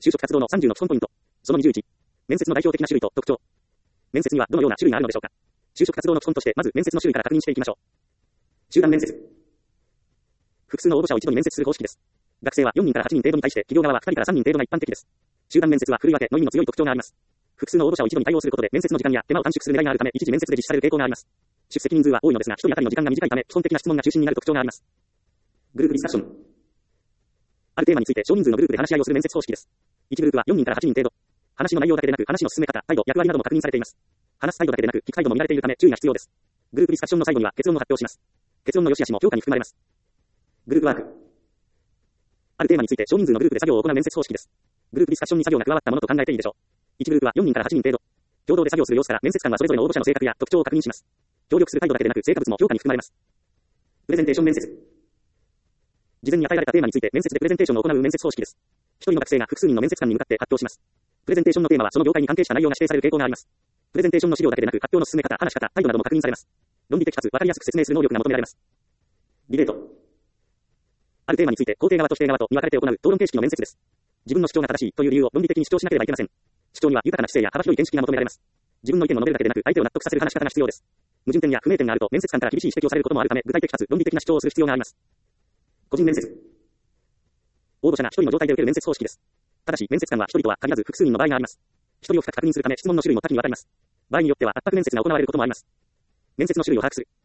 就職活動の30の基本ポイント。その21。面接の代表的な種類と特徴。面接にはどのような種類があるのでしょうか。就職活動の基本として、まず面接の種類から確認していきましょう。集団面接。複数の応募者を一度に面接する方式です。学生は4人から8人程度に対して、企業側は2人から3人程度が一般的です。集団面接は振り分けのみの強い特徴があります。複数の応募者を一度に対応することで面接の時間や手間を短縮する狙いがあるため、一次面接で実施される傾向があります。出席人数は多いのですが、1人当たりの時間が短いため、基本的な質問が中心になる特徴があります。グループディスカッション。あるテーマについて少人数のグループで話し合いをする面接方式です。1グループは4人から8人程度。話の内容だけでなく、話の進め方、態度、役割なども確認されています。話す態度だけでなく、聞く態度も見られているため注意が必要です。グループディスカッションの最後には結論を発表します。結論の良し悪しも評価に含まれます。グループワーク。あるテーマについて少人数のグループで作業を行う面接方式です。グループディスカッションに作業が加わったものと考えていいでしょう。1グループは4人から8人程度。共同で作業する様子から面接官はそれぞれの応募者の性格や特徴を確認します。協力する態度だけでなく成果物も評価に含まれます。プレゼンテーション面接。事前に与えられたテーマについて面接でプレゼンテーションを行う面接方式です。一人の学生が複数人の面接官に向かって発表します。プレゼンテーションのテーマはその業界に関係した内容が指定される傾向があります。プレゼンテーションの資料だけでなく発表の進め方、話し方、態度なども確認されます。論理的かつ分かりやすく説明する能力が求められます。ディベート。あるテーマについて肯定側と否定側とに分かれて行う討論形式の面接です。自分の主張が正しいという理由を論理的に主張しなければいけません。主張には豊かな姿勢や幅広い見識が求められます。自分の意見を述べるだけでなく相手を納得させる話し方が必要です。矛盾点や不明点があると面接官から厳しい指摘をされることもあるため具体的かつ論理的な主張をする必要があります。個人面接。応募者が一人の状態で受ける面接方式です。ただし面接官は一人とは限らず複数人の場合があります。一人を深く確認するため質問の種類も多岐にわたります。場合によっては圧迫面接が行われることもあります。面接の種類を把握する。